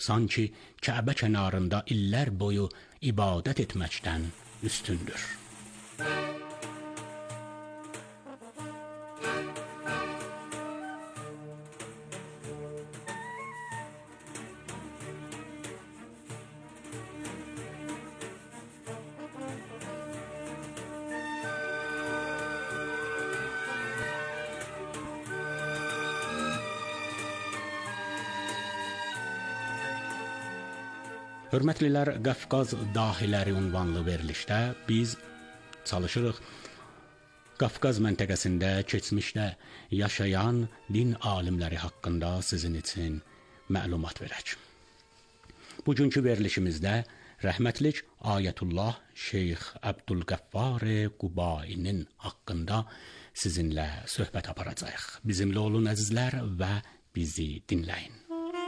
sanki Kəbə kənarında illər boyu ibadət etməkdən üstündür. Hörmətlilər, Qafqaz dahiləri ünvanlı verilişdə biz çalışırıq Qafqaz məntəqəsində keçmişdə yaşayan din alimləri haqqında sizin üçün məlumat verək. Bugünkü verilişimizdə rəhmətlik Ayətullah Şeyx Əbdülqəffar Qubainin haqqında sizinlə söhbət aparacağıq. Bizimlə olun əzizlər və bizi dinləyin.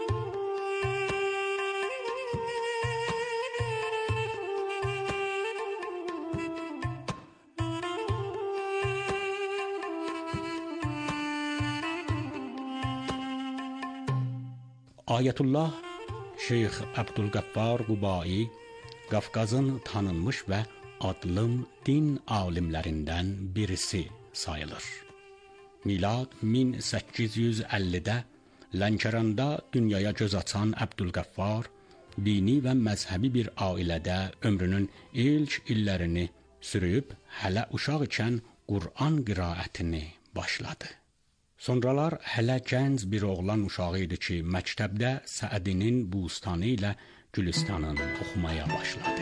Ayətullah Şeyx Əbdülqəffar Qubai Qafqazın tanınmış və adlı din alimlərindən birisi sayılır. Milad 1850-də Lənkəranda dünyaya göz açan Əbdülqəffar dini və məzhəbi bir ailədə ömrünün ilk illərini sürüb, hələ uşaq ikən Qur'an qiraətini başladı. Sonralar hələ gənc bir oğlan uşağı idi ki, məktəbdə Səədinin Bustanı ilə Gülüstanın oxumaya başladı.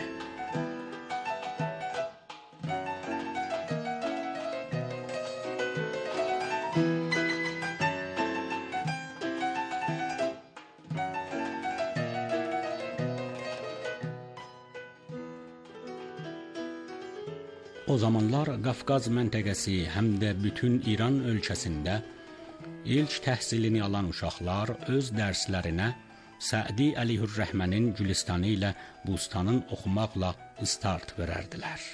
O zamanlar Qafqaz məntəqəsi həm də bütün İran ölkəsində ilk təhsilini alan uşaqlar öz dərslərinə Sədi Əleyhür-Rəhmənin Gülüstanı ilə Bustanın oxumaqla start verərdilər.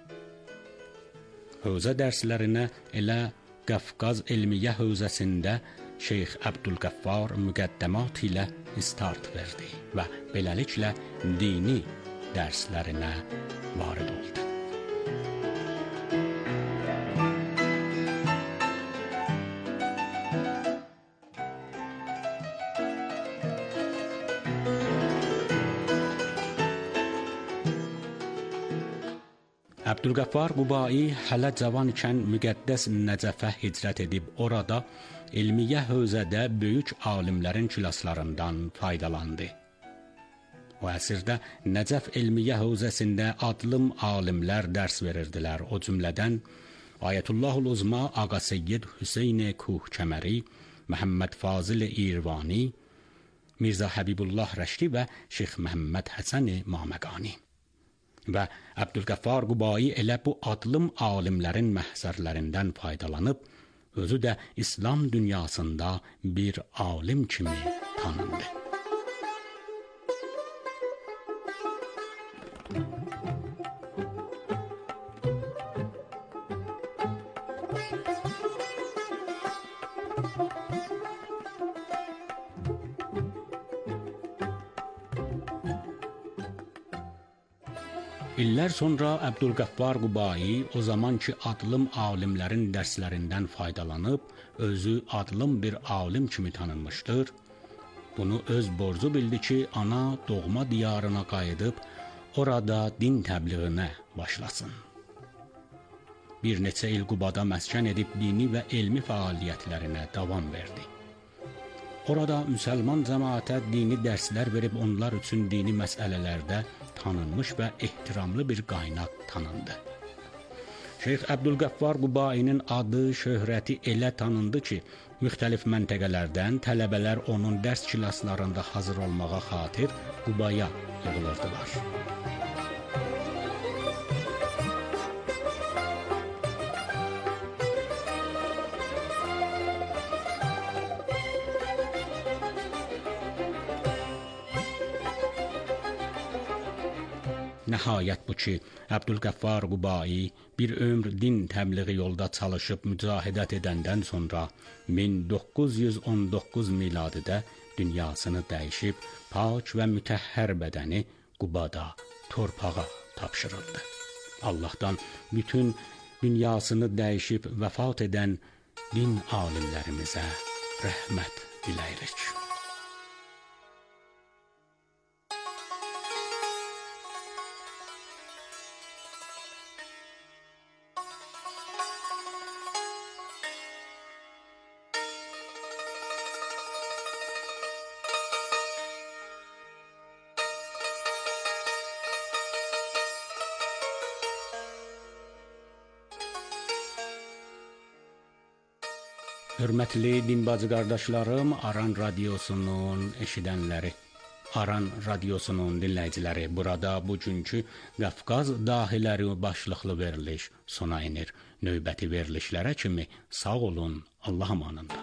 Hövzə dərslərinə elə Qafqaz Elmiyyə hövzəsində Şeyx Əbdülqəffar müqəddəmat ilə start verdi və beləliklə dini dərslərinə varid oldu. Əbdülqəffar Qubai hələ cavan ikən müqəddəs Nəcəfə hicrət edib orada elmiyyə hövzədə böyük alimlərin kilaslarından faydalandı. O əsrdə Nəcəf elmiyyə hövzəsində adlım alimlər dərs verirdilər. O cümlədən Ayətullahul Uzma Ağa Seyyid Hüseyn Kuhkəməri, Məhəmməd Fazil İrvani, Mirzə Həbibullah Rəşdi və Şeyx Məhəmməd Həsən Maməqani. Və Əbdülqəffar Qubai elə bu adlım alimlərin məhzərlərindən faydalanıb, özü də İslam dünyasında bir alim kimi tanındı. İllər sonra Əbdülqəffar Qubai o zamanki adlım alimlərin dərslərindən faydalanıb, özü adlım bir alim kimi tanınmışdır. Bunu öz borcu bildi ki, ana doğma diyarına qayıdıb, orada din təbliğinə başlasın. Bir neçə il Qubada məskən edib dini və elmi fəaliyyətlərinə davam verdi. Orada müsəlman cəmaətə dini dərslər verib onlar üçün dini məsələlərdə tanınmış və ehtiramlı bir qaynaq tanındı. Şeyx Əbdülqəffar Qubainin adı, şöhrəti elə tanındı ki, müxtəlif məntəqələrdən tələbələr onun dərs kilaslarında hazır olmağa xatir Qubaya yığılırdılar. Nəhayət bu ki, Əbdülqəffar Qubai bir ömr din təbliği yolda çalışıb mücahidət edəndən sonra 1919 miladidə dünyasını dəyişib, pak və mütəhhər bədəni Qubada, torpağa tapşırıldı. Allahdan bütün dünyasını dəyişib vəfat edən din alimlərimizə rəhmət diləyirik. Hörmətli dinbacı qardaşlarım, Aran radiosunun eşidənləri, Aran radiosunun dinləyiciləri, burada bugünkü Qafqaz dahiləri başlıqlı veriliş sona inir. Növbəti verilişlərə kimi sağ olun, Allah amanında.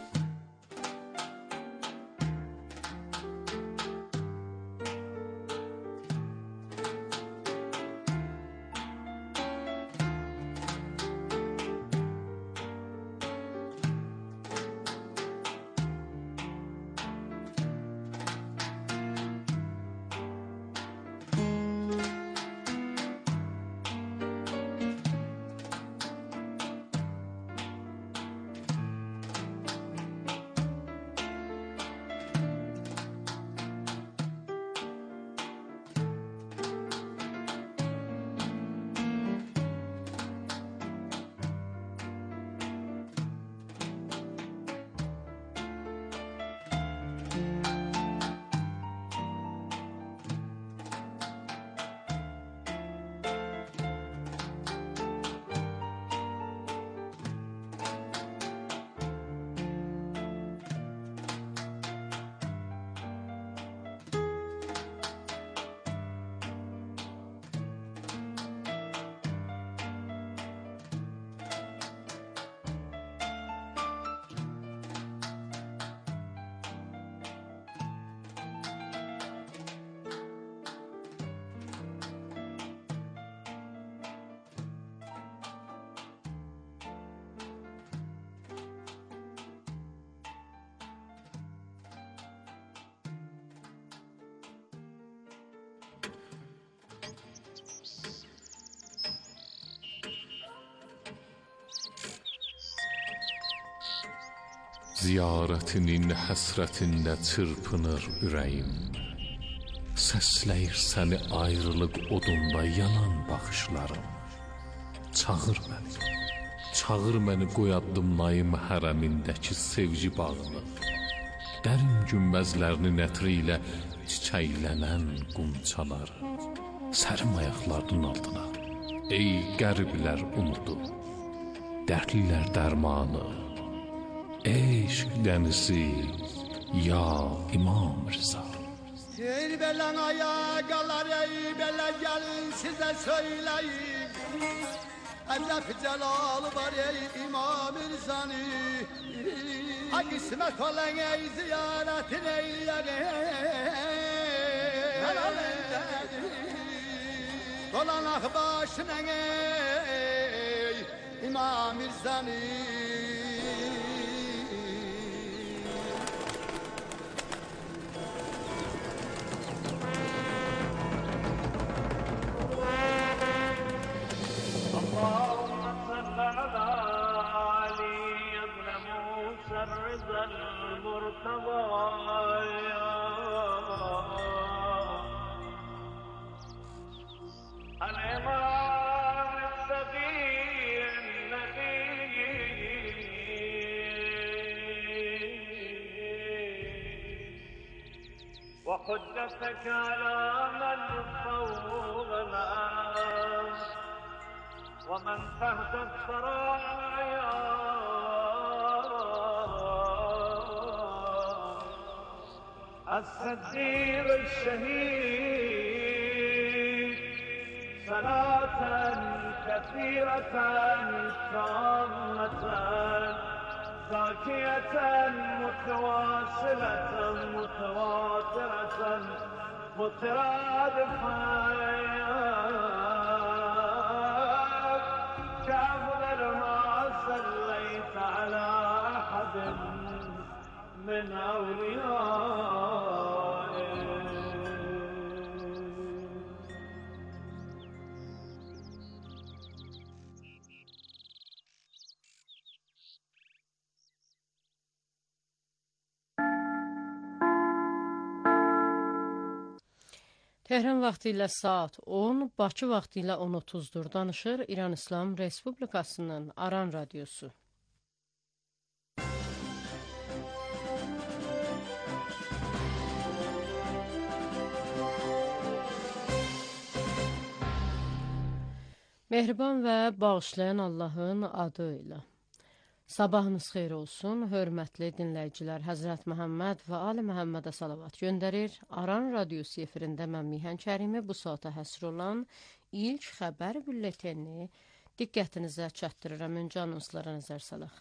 Ziyarətinin həsrətində çırpınır ürəyim. Səsləyir səni ayrılıq odunda yanan baxışlarım. Çağır məni qoy addımlayım hərəmindəki sevgi bağını. Dərin günbəzlərinin ətri ilə çiçəklənən qunçaları. Sərim ayaqlarının altına, ey qəriblər umudu, dərdlilər dərmanı. Eşq dənizi, ya İmam Rıza. Ey belən ayaqlar, ey belə gəlin sizə söyləyim. Əcəb cəlalı var ey İmam Rızanı. Ha qismət olan ey ziyarətin eyləyək. Dolanaq başına ey İmam Rızanı. الرضا المرتضى الإمام السقي النبي وحجتك على من فوقنا ومن تحت الثرايا الصديق الشهيد صلاة كثيرة تامة زاكية متواصلة متواترة مترادفة كأفضل ما صليت على أحد من أوليائه. Tehran vaxtı ilə saat 10, Bakı vaxtı ilə 10:30-dur. Danışır İran İslam Respublikasının Aran Radiosu. Mehriban və bağışlayan Allahın adı ilə. Sabahınız xeyir olsun, hörmətli dinləyicilər. Həzrət Məhəmməd və Ali Məhəmmədə salavat göndərir. Aran Radiosu efirində mən Mihan Kərimi bu saata həsr olan ilk xəbər bülletenini diqqətinizə çatdırıram. Öncə anonslara nəzər salaq.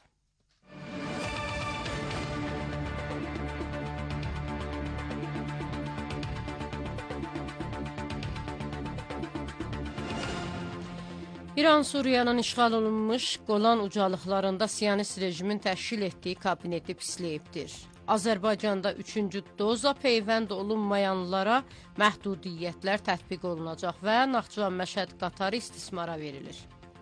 İran Suriyanın işğal olunmuş Qolan ucalıqlarında Siyonist rejimin təşkil etdiyi kabineti pisləyibdir. Azərbaycanda 3-cü doza peyvənd olunmayanlara məhdudiyyətlər tətbiq olunacaq və Naxçıvan Məşəd qatarı istismara verilir.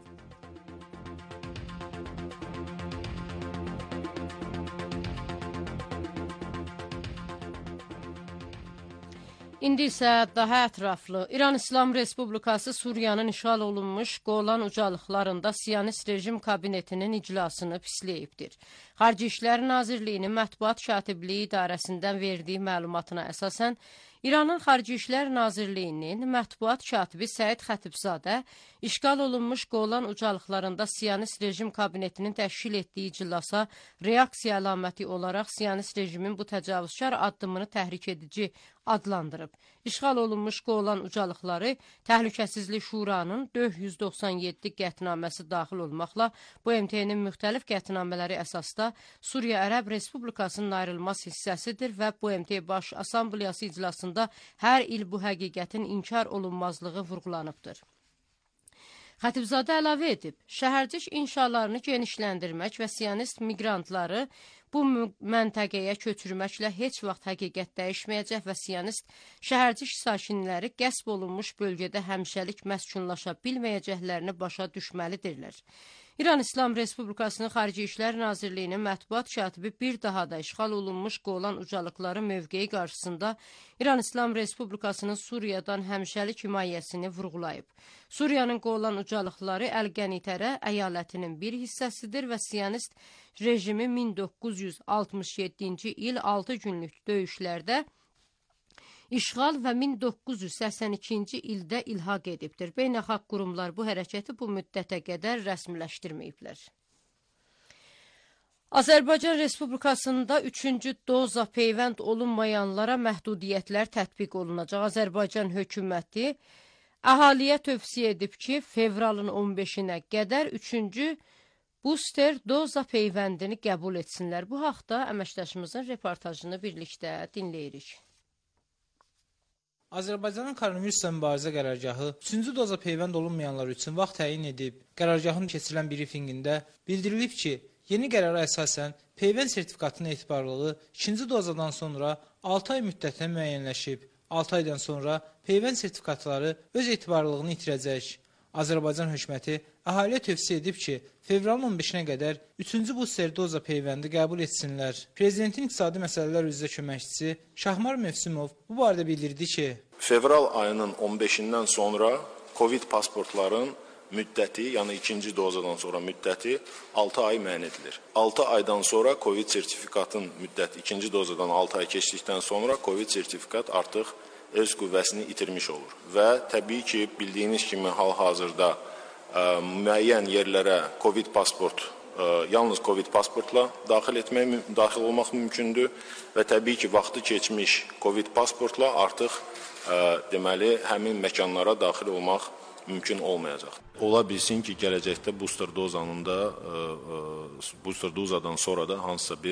İndi isə daha ətraflı. İran İslam Respublikası Suriyanın işğal olunmuş Qolan ucalıqlarında Siyonist rejim kabinetinin iclasını pisləyibdir. Xarici İşlər Nazirliyinin Mətbuat Katibliyi İdarəsindən verdiyi məlumatına əsasən, İranın Xarici İşlər Nazirliyinin mətbuat katibi Səid Xətibzadə işğal olunmuş Qolan ucalıqlarında Siyonist rejim kabinetinin təşkil etdiyi iclasa reaksiya əlaməti olaraq Siyonist rejimin bu təcavüzkar addımını təhrik edici adlandırıb. İşğal olunmuş Qolan ucalıqları Təhlükəsizlik Şuranın 497 qətnaməsi daxil olmaqla bu MT-nin müxtəlif qətnamələri əsasda Suriya Ərəb Respublikasının ayrılmaz hissəsidir və bu MT Baş Assambleyası iclasında hər il bu həqiqətin inkar olunmazlığı vurğulanıbdır. Xətibzadə əlavə edib, şəhərcik inşalarını genişləndirmək və siyonist miqrantları bu məntəqəyə köçürməklə heç vaxt həqiqət dəyişməyəcək və siyonist şəhərcik sakinləri qəsb olunmuş bölgədə həmişəlik məskunlaşa bilməyəcəklərini başa düşməlidirlər. İran İslam Respublikasının Xarici İşlər Nazirliyinin mətbuat katibi bir daha da işğal olunmuş Qolan ucalıqları mövqeyi qarşısında İran İslam Respublikasının Suriyadan həmişəlik himayəsini vurğulayıb. Suriyanın Qolan ucalıqları Əl-Qənitərə əyalətinin bir hissəsidir və siyonist rejimi 1967-ci il 6 günlük döyüşlərdə İşğal və 1982-ci ildə ilhaq edibdir. Beynəlxalq qurumlar bu hərəkəti bu müddətə qədər rəsmiləşdirməyiblər. Azərbaycan Respublikasında 3-cü doza peyvənd olunmayanlara məhdudiyyətlər tətbiq olunacaq. Azərbaycan hökuməti əhaliyə tövsiyə edib ki, fevralın 15-nə qədər 3-cü booster doza peyvəndini qəbul etsinlər. Bu haqda əməkdaşımızın reportajını birlikdə dinləyirik. Azərbaycanın koronavirusla mübarizə qərargahı 3-cü doza peyvənd olunmayanlar üçün vaxt təyin edib. Qərargahın keçirilən brifinqində bildirilib ki, yeni qərara əsasən peyvənd sertifikatının etibarlılığı 2-ci dozadan sonra 6 ay müddətinə müəyyənləşib. 6 aydan sonra peyvənd sertifikatları öz etibarlılığını itirəcək. Azərbaycan hökuməti əhaliyə tövsiyə edib ki, fevralın 15-nə qədər 3-cü booster doza peyvəndi qəbul etsinlər. Prezidentin iqtisadi məsələlər üzrə köməkçisi Şahmar Mövsümov bu barədə bildirdi ki, fevral ayının 15-dən sonra Covid pasportların müddəti, yəni 2-ci dozadan sonra müddəti 6 ay müəyyən edilir. 6 aydan sonra Covid sertifikatın müddəti 2-ci dozadan 6 ay keçdikdən sonra Covid sertifikat artıq öz qüvvəsini itirmiş olur. Və təbii ki, bildiyiniz kimi hal-hazırda müəyyən yerlərə Covid pasport, yalnız Covid pasportla daxil olmaq mümkündür və təbii ki, vaxtı keçmiş Covid pasportla artıq deməli həmin məkanlara daxil olmaq mümkün olmayacaq. Ola bilsin ki, gələcəkdə booster dozadan sonra da hansısa bir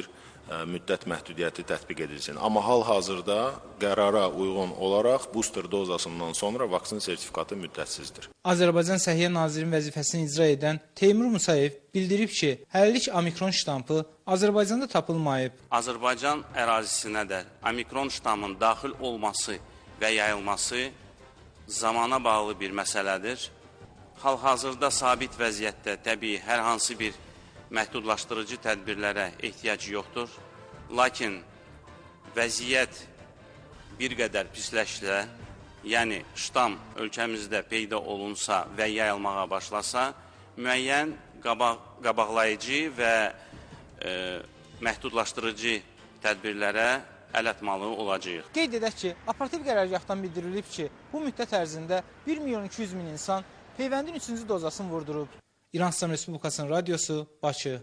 müddət məhdudiyyəti tətbiq edilsin. Amma hal-hazırda qərara uyğun olaraq booster dozasından sonra vaksin sertifikatı müddətsizdir. Azərbaycan Səhiyyə Nazirinin vəzifəsini icra edən Teymur Musayev bildirib ki, hələlik omikron ştampı Azərbaycanda tapılmayıb. Azərbaycan ərazisinə də omikron ştammının daxil olması və yayılması zamana bağlı bir məsələdir. Hal-hazırda sabit vəziyyətdə təbii hər hansı bir məhdudlaşdırıcı tədbirlərə ehtiyac yoxdur. Lakin vəziyyət bir qədər pisləşsə, yəni ştam ölkəmizdə peyda olunsa və yayılmağa başlasa, müəyyən qabaqlayıcı və məhdudlaşdırıcı tədbirlərə əl atmalı olacaq. Qeyd edək ki, operativ qərargahdan bildirilib ki, bu müddət ərzində 1.200.000 insan peyvəndin 3-cü dozasını vurdurub. İran İslam Respublikasının radiosu, Bakı.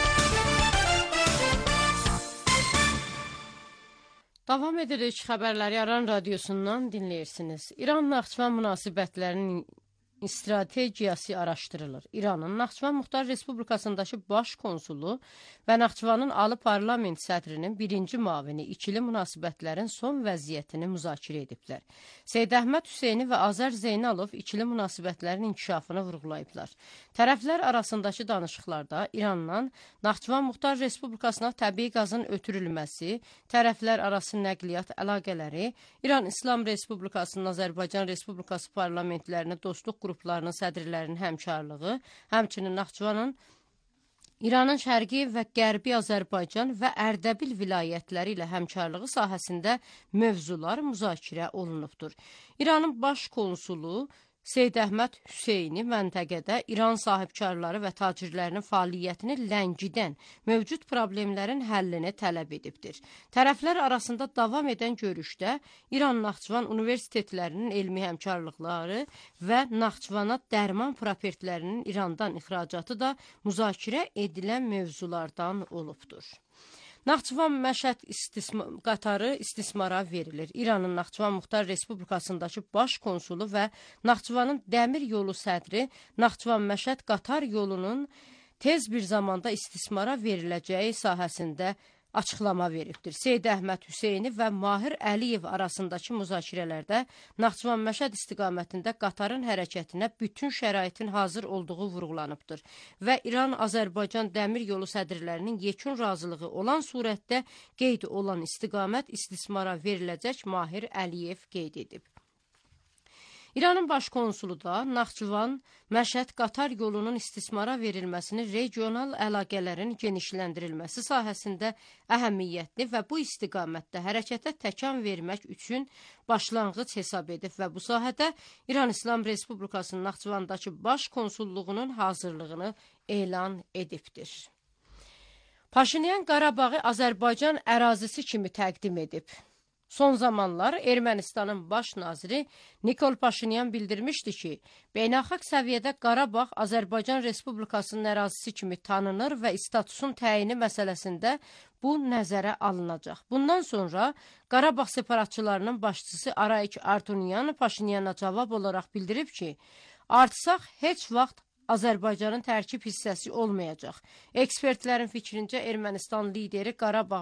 Davam edirik xəbərləri İran radiosundan dinləyirsiniz. İran-Naxçıvan münasibətlərinin strategiyası araşdırılır. İranın Naxçıvan Muxtar Respublikasındakı baş konsulu və Naxçıvanın Ali Parlament sədrinin birinci müavini ikili münasibətlərin son vəziyyətini müzakirə ediblər. Seyid Əhməd Hüseyni və Azər Zeynalov ikili münasibətlərin inkişafını vurğulayıblar. Tərəflər arasındakı danışıqlarda İrandan Naxçıvan Muxtar Respublikasına təbii qazın ötürülməsi, tərəflər arası nəqliyyat əlaqələri, İran İslam Respublikasının Azərbaycan Respublikası parlamentlərinə dostluq qruplarının sədrlərinin həmkarlığı, həmçinin Naxçıvanın İranın şərqi və qərbi Azərbaycan və Ərdəbil vilayətləri ilə həmkarlığı sahəsində mövzular müzakirə olunubdur. İranın baş konsulu Seyid Əhməd Hüseyni məntəqədə İran sahibkarları və tacirlərinin fəaliyyətini ləngidən mövcud problemlərin həllini tələb edibdir. Tərəflər arasında davam edən görüşdə İran-Naxçıvan universitetlərinin elmi həmkarlıqları və Naxçıvana dərman propertlərinin İrandan ixracatı da müzakirə edilən mövzulardan olubdur. Naxçıvan Məşəd qatarı istismara verilir. İranın Naxçıvan Muxtar Respublikasındakı baş konsulu və Naxçıvanın dəmir yolu sədri Naxçıvan Məşəd qatar yolunun tez bir zamanda istismara veriləcəyi sahəsində açıqlama veribdir. Seyid Əhməd Hüseyni və Mahir Əliyev arasındakı müzakirələrdə Naxçıvan Məşəd istiqamətində qatarın hərəkətinə bütün şəraitin hazır olduğu vurğulanıbdır və İran-Azərbaycan dəmir yolu sədrlərinin yekun razılığı olan surətdə qeyd olan istiqamət istismara veriləcək Mahir Əliyev qeyd edib. İranın baş konsulu da Naxçıvan Məşəd qatar yolunun istismara verilməsini regional əlaqələrin genişləndirilməsi sahəsində əhəmiyyətli və bu istiqamətdə hərəkətə təkan vermək üçün başlanğıc hesab edib və bu sahədə İran İslam Respublikasının Naxçıvandakı baş konsulluğunun hazırlığını elan edibdir. Paşinyan Qarabağı Azərbaycan ərazisi kimi təqdim edib. Son zamanlar Ermənistanın baş naziri Nikol Paşinyan bildirmişdi ki, beynəlxalq səviyyədə Qarabağ Azərbaycan Respublikasının ərazisi kimi tanınır və statusun təyini məsələsində bu nəzərə alınacaq. Bundan sonra Qarabağ separatçılarının başçısı Arayik Artunyan Paşinyana cavab olaraq bildirib ki, artsaq heç vaxt Azərbaycanın tərkib hissəsi olmayacaq. Ekspertlərin fikrincə Ermənistan lideri Qarabağ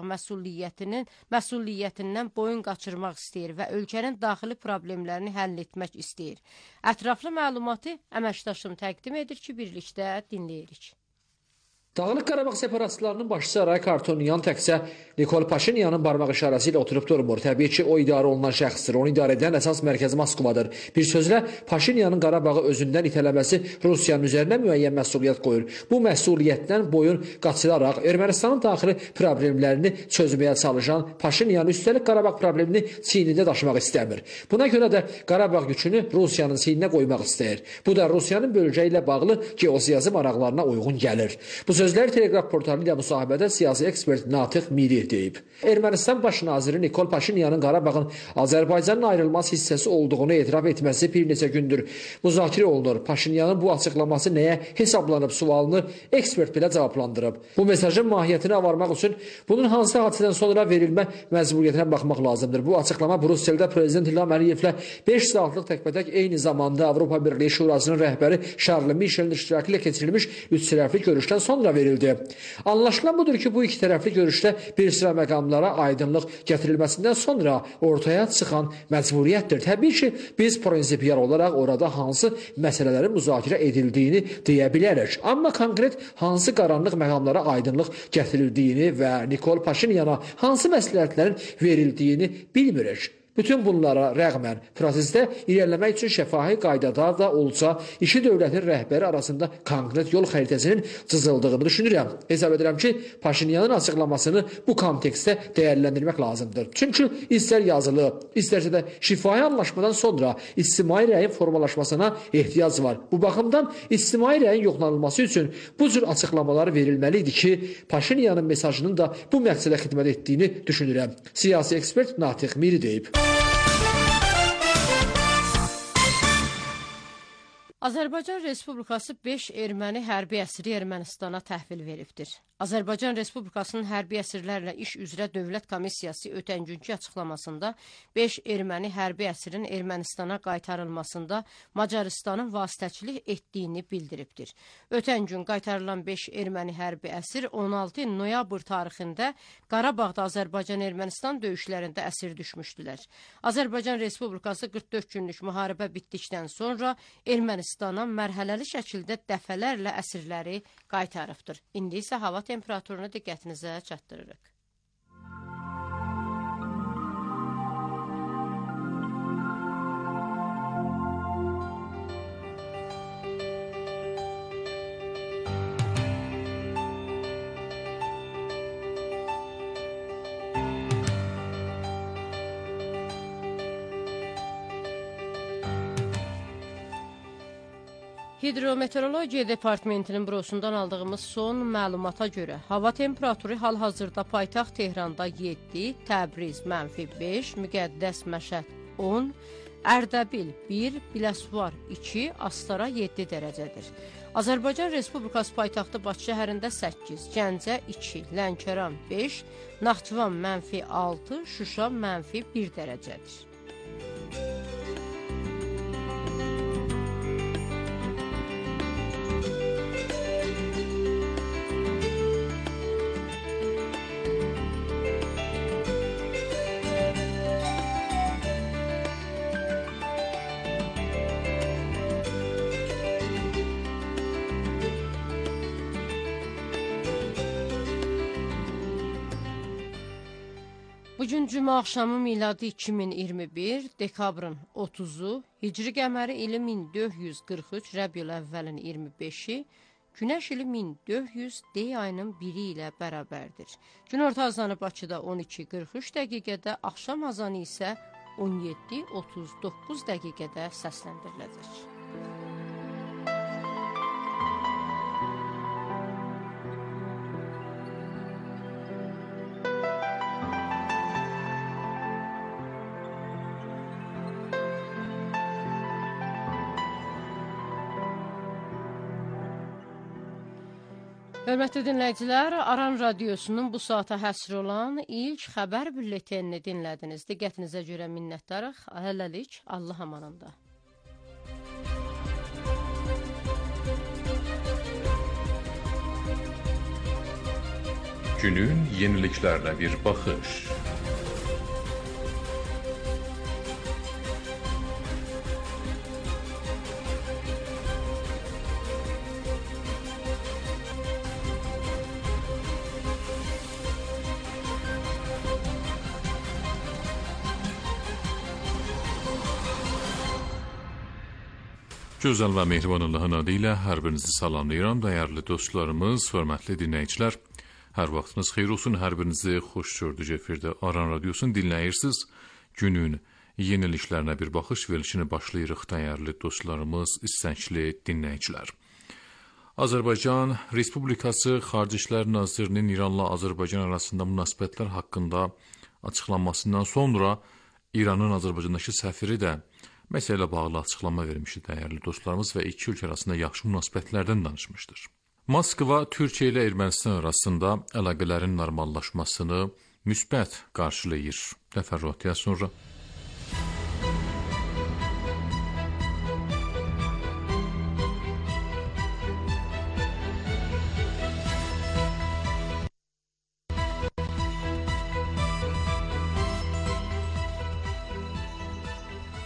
məsuliyyətindən boyun qaçırmaq istəyir və ölkənin daxili problemlərini həll etmək istəyir. Ətraflı məlumatı əməkdaşım təqdim edir ki, birlikdə dinləyirik. Dağlıq Qarabağ separatçılarının başçısı Arayik Artunyan təkcə Nikol Paşinyanın barmaq işarəsi ilə oturub durmur. Təbii ki, o idarə olunan şəxsdir. Onu idarə edən əsas mərkəzi Moskvadır. Bir sözlə, Paşinyanın Qarabağı özündən itələməsi Rusiyanın üzərinə müəyyən məsuliyyət qoyur. Bu məsuliyyətdən boyun qaçıraraq Ermənistanın daxili problemlərini çözməyə çalışan Paşinyan üstəlik Qarabağ problemini çiynində daşımaq istəmir. Buna görə də Qarabağ yükünü Rusiyanın çiyninə qoymaq istəyir. Bu da Rusiyanın bölgə ilə bağlı geosiyasi maraqlarına uyğun gəlir. Bu sözlər Telegraf portalı ilə müsahibədə siyasi ekspert Natiq Miri deyib. Ermənistan baş naziri Nikol Paşinyanın Qarabağın Azərbaycanın ayrılmaz hissəsi olduğunu etiraf etməsi bir neçə gündür müzakirə olunur. Paşinyanın bu açıqlaması nəyə hesablanıb sualını ekspert belə cavablandırıb. Bu mesajın mahiyyətinə varmaq üçün bunun hansı hadisədən sonra verilmə məcburiyyətinə baxmaq lazımdır. Bu açıqlama Brüsseldə Prezident İlham Əliyevlə 5 saatlıq təkbətək eyni zamanda Avropa Birliyi Şurasının rəhbəri Charles Michelin iştirakı ilə keçirilmiş 3 tərəfli görüşdən sonra sonra verildi. Anlaşılan budur ki, bu iki tərəfli görüşdə bir sıra məqamlara aydınlıq gətirilməsindən sonra ortaya çıxan məcburiyyətdir. Təbii ki, biz prinsipial olaraq orada hansı məsələlərin müzakirə edildiyini deyə bilərik. Amma konkret hansı qaranlıq məqamlara aydınlıq gətirildiyini və Nikol Paşinyana hansı məsləhətlərin verildiyini bilmirik. Bütün bunlara rəğmən prosesdə irəliləmək üçün şəfahi qaydada da olsa iki dövlətin rəhbəri arasında konkret yol xəritəsinin cızıldığını düşünürəm. Hesab edirəm ki, Paşinyanın açıqlamasını bu kontekstdə dəyərləndirmək lazımdır. Çünki istər yazılı, istərsə də şifahi anlaşmadan sonra ictimai rəyin formalaşmasına ehtiyac var. Bu baxımdan ictimai rəyin yoxlanılması üçün bu cür açıqlamalar verilməli idi ki, Paşinyanın mesajının da bu məqsədə xidmət etdiyini düşünürəm. Siyasi ekspert Natiq Miri deyib. Azərbaycan Respublikası 5 erməni hərbi əsiri Ermənistana təhvil veribdir. Azərbaycan Respublikasının hərbi əsirlərlə iş üzrə Dövlət Komissiyası ötən günkü açıqlamasında 5 erməni hərbi əsrin Ermənistana qaytarılmasında Macarıstanın vasitəçilik etdiyini bildiribdir. Ötən gün qaytarılan 5 erməni hərbi əsir 16 noyabr tarixində Qarabağda Azərbaycan-Ermənistan döyüşlərində əsir düşmüşdülər. Azərbaycan Respublikası 44 günlük müharibə bitdikdən sonra Ermənistana mərhələli şəkildə dəfələrlə əsirləri qaytarıbdır. İndi isə hava temperaturunu diqqətinizə çatdırırıq. Hidrometeorologiya Departamentinin bürosundan aldığımız son məlumata görə hava temperaturu hal-hazırda paytaxt Tehranda 7, Təbriz -5, Müqəddəs Məşəd 10, Ərdəbil 1, Biləsuvar 2, Astara 7 dərəcədir. Azərbaycan Respublikası paytaxtı Bakı şəhərində 8, Gəncə 2, Lənkəran 5, Naxçıvan -6, Şuşa -1 dərəcədir. Bugün cümə axşamı miladi 2021, dekabrın 30-u, hicri qəməri ili 1443, Rəbiyül əvvəlin 25-i, Günəş ili 1400, D ayının 1-i ilə bərabərdir. Günorta azanı Bakıda 12:43 dəqiqədə, axşam azanı isə 17:39 dəqiqədə səsləndiriləcək. Hörmətli dinləyicilər, Aran Radiosunun bu saata həsr olan ilk xəbər bülletenini dinlədiniz. Diqqətinizə görə minnətdarıq. Hələlik, Allah amanında. Günün yeniliklərlə bir baxış. Gözəl və mehriban Allahın adı ilə hər birinizi salamlayıram, dəyərli dostlarımız, hörmətli dinləyicilər. Hər vaxtınız xeyir olsun, hər birinizi xoş gördük efirdə Aran Radiosunu dinləyirsiniz. Günün yeniliklərinə bir baxış verilişini başlayırıq, dəyərli dostlarımız, istəkli dinləyicilər. Azərbaycan Respublikası Xarici İşlər Nazirinin İranla Azərbaycan arasında münasibətlər haqqında açıqlanmasından sonra İranın Azərbaycandakı səfiri də məsələ ilə bağlı açıqlama vermişdi, dəyərli dostlarımız, və iki ölkə arasında yaxşı münasibətlərdən danışmışdır. Moskva Türkiyə ilə Ermənistan arasında əlaqələrin normallaşmasını müsbət qarşılayır. Təfərrüatdan sonra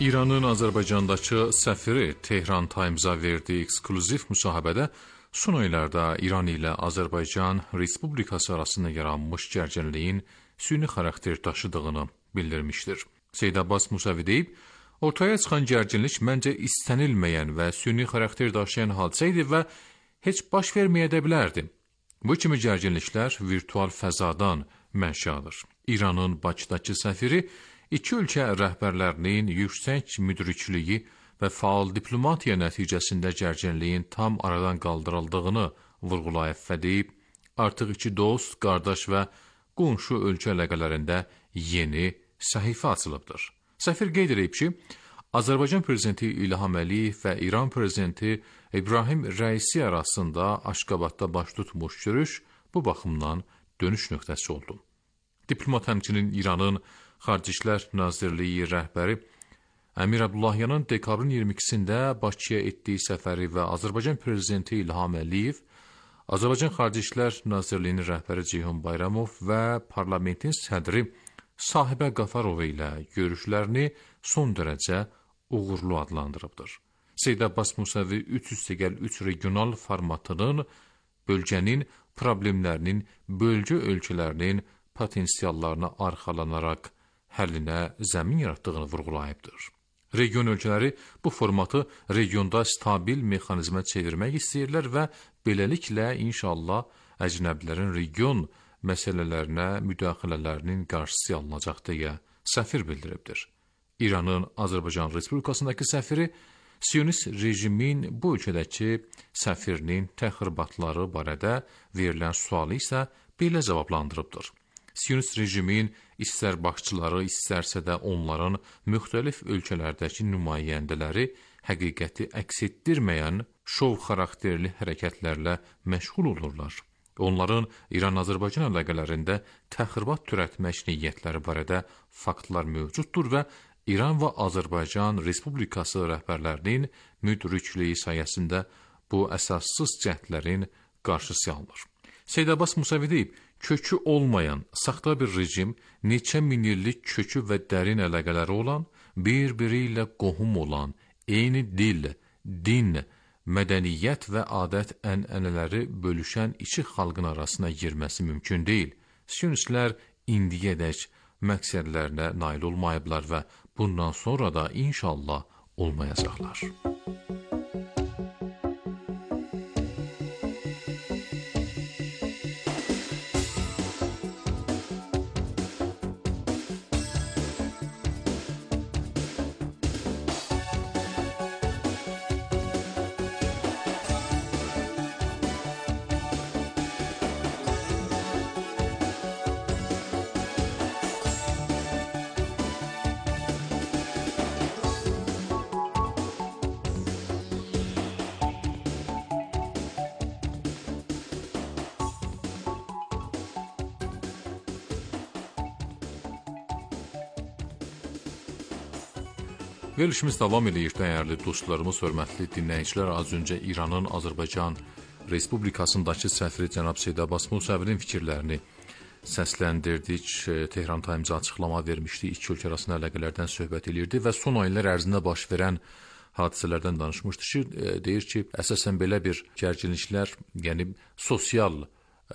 İranın Azərbaycandakı səfiri Tehran Times-a verdiyi eksklüziv müsahibədə son aylarda İran ilə Azərbaycan Respublikası arasında yaranmış gərginliyin süni xarakter daşıdığını bildirmişdir. Seyid Abbas Musavi deyib, ortaya çıxan gərginlik məncə istənilməyən və süni xarakter daşıyan hadisə idi və heç baş verməyə də bilərdi. Bu kimi gərginliklər virtual fəzadan mənşə alır. İranın Bakıdakı səfiri İki ölkə rəhbərlərinin yüksək müdrikliyi və faal diplomatiya nəticəsində gərginliyin tam aradan qaldırıldığını vurğulayıb və deyib, artıq iki dost, qardaş və qonşu ölkə əlaqələrində yeni səhifə açılıbdır. Səfir qeyd edib ki, Azərbaycan prezidenti İlham Əliyev və İran prezidenti İbrahim Rəisi arasında Aşqabadda baş tutmuş görüş bu baxımdan dönüş nöqtəsi oldu. Diplomat həmçinin İranın Xarici İşlər Nazirliyi rəhbəri Əmir Abdullahyanın dekabrın 22-sində Bakıya etdiyi səfəri və Azərbaycan prezidenti İlham Əliyev, Azərbaycan Xarici İşlər Nazirliyinin rəhbəri Ceyhun Bayramov və parlamentin sədri Sahibə Qafarova ilə görüşlərini son dərəcə uğurlu adlandırıbdır. Seyid Abbas Musavi 3+3 regional formatının bölgənin problemlərinin bölgə ölkələrinin potensiallarına arxalanaraq həllinə zəmin yaratdığını vurğulayıbdır. Region ölkələri bu formatı regionda stabil mexanizmə çevirmək istəyirlər və beləliklə inşallah əcnəbilərin region məsələlərinə müdaxilələrinin qarşısı alınacaq deyə səfir bildiribdir. İranın Azərbaycan Respublikasındakı səfiri Siyonist rejimin bu ölkədəki səfirinin təxribatları barədə verilən sualı isə belə cavablandırıbdır. Siyonist rejimin istər başçıları, istərsə də onların müxtəlif ölkələrdəki nümayəndələri həqiqəti əks etdirməyən şov xarakterli hərəkətlərlə məşğul olurlar. Onların İran-Azərbaycan əlaqələrində təxribat törətmək niyyətləri barədə faktlar mövcuddur və İran və Azərbaycan Respublikası rəhbərlərinin müdrikliyi sayəsində bu əsassız cəhdlərin qarşısı alınır. Seyid Abbas Musavi deyib, kökü olmayan, saxta bir rejim neçə min illik kökü və dərin əlaqələri olan, bir-biri ilə qohum olan, eyni dil, din, mədəniyyət və adət ənənələri bölüşən iki xalqın arasına girməsi mümkün deyil. Siyonistlər indiyədək məqsədlərinə nail olmayıblar və bundan sonra da inşallah olmayacaqlar. Verilişimiz davam edir, dəyərli dostlarımız, hörmətli dinləyicilər. Az öncə İranın Azərbaycan Respublikasındakı səfiri cənab Seyid Abbas Musavinin fikirlərini səsləndirdik. Tehran Times-a açıqlama vermişdi, iki ölkə arasında əlaqələrdən söhbət edirdi və son aylar ərzində baş verən hadisələrdən danışmışdı ki, deyir ki, əsasən belə bir gərginliklər, yəni sosial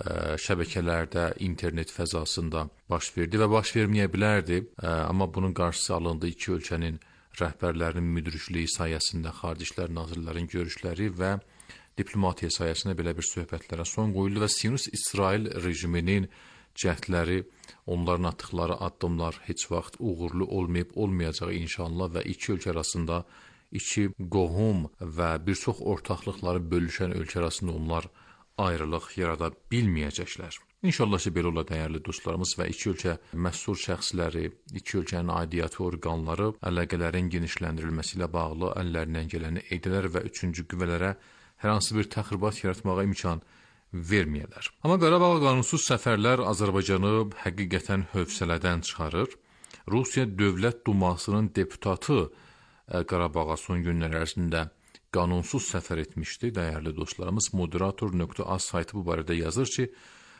şəbəkələrdə, internet fəzasında baş verdi və baş verməyə bilərdi, amma bunun qarşısı alındı iki ölkənin rəhbərlərinin müdrikliyi sayəsində Xarici İşlər Nazirlərinin görüşləri və diplomatiya sayəsində belə bir söhbətlərə son qoyuldu və Siyonist İsrail rejiminin cəhdləri, onların atdıqları addımlar heç vaxt uğurlu olmayıb olmayacaq inşallah və iki ölkə arasında iki qohum və bir çox ortaqlıqları bölüşən ölkə arasında onlar ayrılıq yarada bilməyəcəklər. İnşallah ki, belə ola dəyərli dostlarımız və iki ölkə məsul şəxsləri, iki ölkənin aidiyyatı orqanları əlaqələrin genişləndirilməsi ilə bağlı əllərindən gələni edilər və üçüncü qüvvələrə hər hansı bir təxribat yaratmağa imkan verməyələr. Amma Qarabağ qanunsuz səfərlər Azərbaycanı həqiqətən hövsələdən çıxarır. Rusiya Dövlət Dumasının deputatı Qarabağa son günlər ərzində qanunsuz səfər etmişdi. Dəyərli dostlarımız, moderator.az saytı bu barədə yazır ki,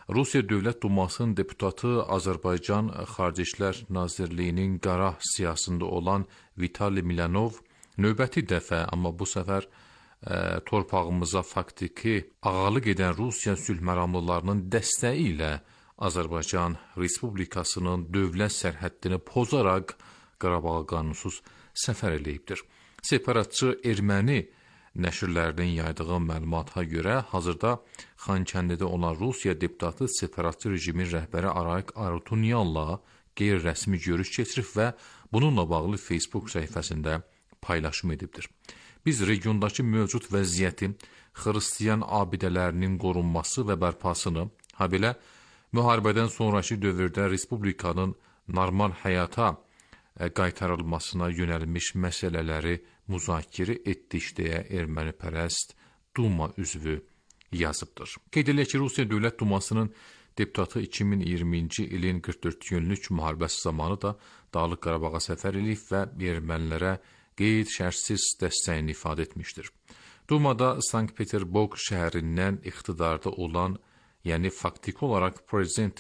Rusiya Dövlət Dumasının deputatı Azərbaycan Xarici İşlər Nazirliyinin qara siyasında olan Vitali Milanov növbəti dəfə, amma bu səfər torpağımıza faktiki ağalıq edən Rusiya sülhməramlılarının dəstəyi ilə Azərbaycan Respublikasının dövlət sərhəddini pozaraq Qarabağa qanunsuz səfər eləyibdir. Separatçı erməni nəşrlərinin yaydığı məlumata görə hazırda Xankəndidə olan Rusiya deputatı separatçı rejimin rəhbəri Arayik Arutunyanla qeyri-rəsmi görüş keçirib və bununla bağlı Facebook səhifəsində paylaşım edibdir. Biz regiondakı mövcud vəziyyəti, xristiyan abidələrinin qorunması və bərpasını, habelə müharibədən sonraki dövrdə Respublikanın normal həyata qaytarılmasına yönəlmiş məsələləri müzakirə etdik deyə ermənipərəst Duma üzvü yazıbdır. Qeyd edilək ki, Rusiya Dövlət Dumasının deputatı 2020-ci ilin 44 günlük müharibəsi zamanı da Dağlıq Qarabağa səfər edib və ermənilərə qeyd-şərtsiz dəstəyini ifadə etmişdir. Dumada Sankt-Peterburg şəhərindən iqtidarda olan, yəni faktiki olaraq prezident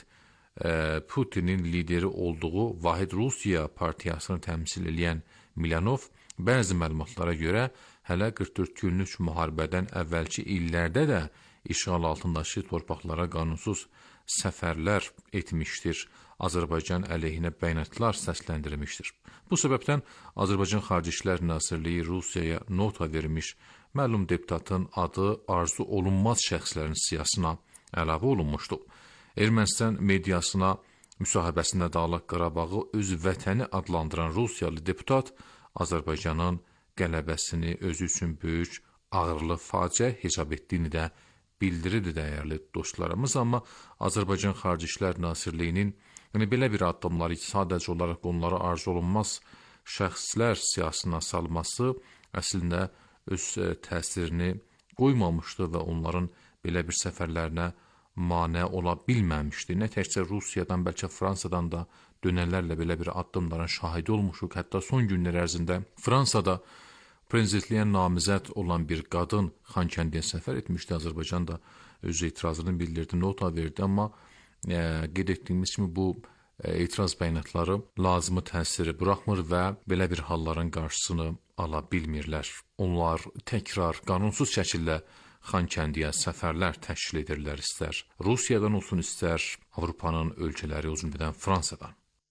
Putinin lideri olduğu Vahid Rusiya partiyasını təmsil edən Milanov bəzi məlumatlara görə hələ 44 günlük müharibədən əvvəlki illərdə də işğal altındakı torpaqlara qanunsuz səfərlər etmişdir. Azərbaycan əleyhinə bəyanatlar səsləndirmişdir. Bu səbəbdən Azərbaycan Xarici İşlər Nazirliyi Rusiyaya nota vermiş, məlum deputatın adı arzu olunmaz şəxslərin siyahısına əlavə olunmuşdu. Ermənistan mediasına müsahibəsində Dağlıq Qarabağı öz vətəni adlandıran Rusiyalı deputat Azərbaycanın qələbəsini özü üçün böyük ağırlı faciə hesab etdiyini də bildirirdi dəyərli dostlarımız. Amma Azərbaycan Xarici İşlər Nazirliyinin belə bir addımları sadəcə olaraq onları arzu olunmaz şəxslər siyasına salması əslində öz təsirini qoymamışdı və onların belə bir səfərlərinə mane ola bilməmişdi. Nə təkcə Rusiyadan, bəlkə Fransadan da dönərlərlə belə bir addımların şahidi olmuşuq. Hətta son günlər ərzində Fransada prezidentliyə namizəd olan bir qadın Xankəndiyə səfər etmişdi. Azərbaycan da öz etirazını bildirdi, nota verdi, amma qeyd etdiyimiz kimi bu etiraz bəyanatları lazımı təsiri buraxmır və belə bir halların qarşısını ala bilmirlər. Onlar təkrar qanunsuz şəkildə Xankəndiyə səfərlər təşkil edirlər, istər Rusiyadan olsun, istər Avropanın ölkələri, o cümlədən Fransadan.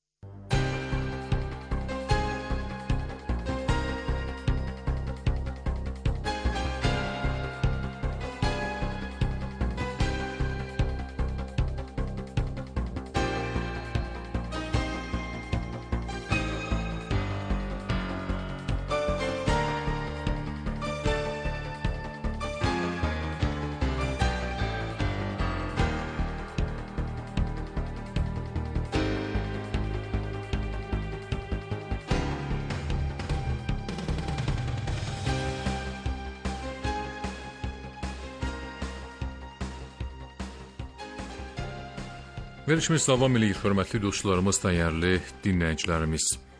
Verilişimiz davam edir, hörmətli dostlarımız, dəyərli dinləyicilərimiz.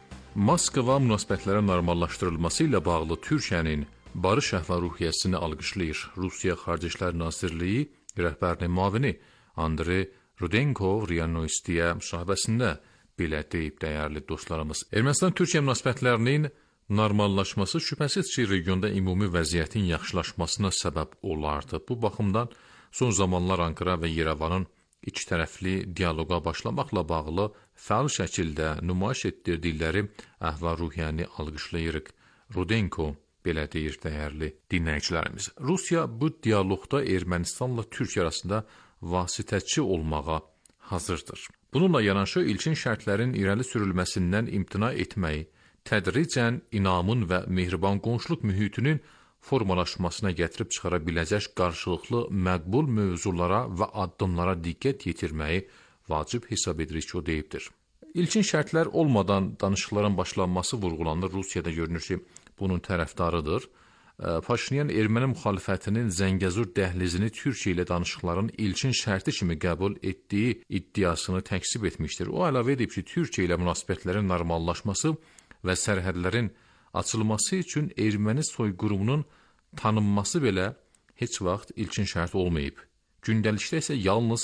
Moskva münasibətlərə normallaşdırılması ilə bağlı Türkiyənin barış əhval-ruhiyyəsini alqışlayır. Rusiya Xarici İşlər Nazirliyi rəhbərinin müavini Andrey Rudenko RIA Novostiyə müsahibəsində belə deyib, dəyərli dostlarımız. Ermənistan-Türkiyə münasibətlərinin normallaşması şübhəsiz ki, regionda ümumi vəziyyətin yaxşılaşmasına səbəb olardı. Bu baxımdan son zamanlar Ankara və Yerevanın iki tərəfli dialoqa başlamaqla bağlı fəal şəkildə nümayiş etdirdikləri əhval-ruhiyyəni alqışlayırıq. Rudenko belə deyir, dəyərli dinləyicilərimiz. Rusiya bu dialoqda Ermənistanla Türkiyə arasında vasitəçi olmağa hazırdır. Bununla yanaşı ilkin şərtlərin irəli sürülməsindən imtina etməyi, tədricən inamın və mehriban qonşuluq mühitinin formalaşmasına gətirib çıxara biləcək qarşılıqlı məqbul mövzulara və addımlara diqqət yetirməyi vacib hesab edirik ki, o deyibdir. İlkin şərtlər olmadan danışıqların başlanması vurğulanır. Rusiyada görünür ki, bunun tərəfdarıdır. Paşinyan erməni müxalifətinin Zəngəzur dəhlizini Türkiyə ilə danışıqların ilkin şərti kimi qəbul etdiyi iddiasını təksib etmişdir. O əlavə edib ki, Türkiyə ilə münasibətlərin normallaşması və sərhədlərin açılması üçün erməni soyqırımının tanınması belə heç vaxt ilkin şərt olmayıb. Gündəlikdə isə yalnız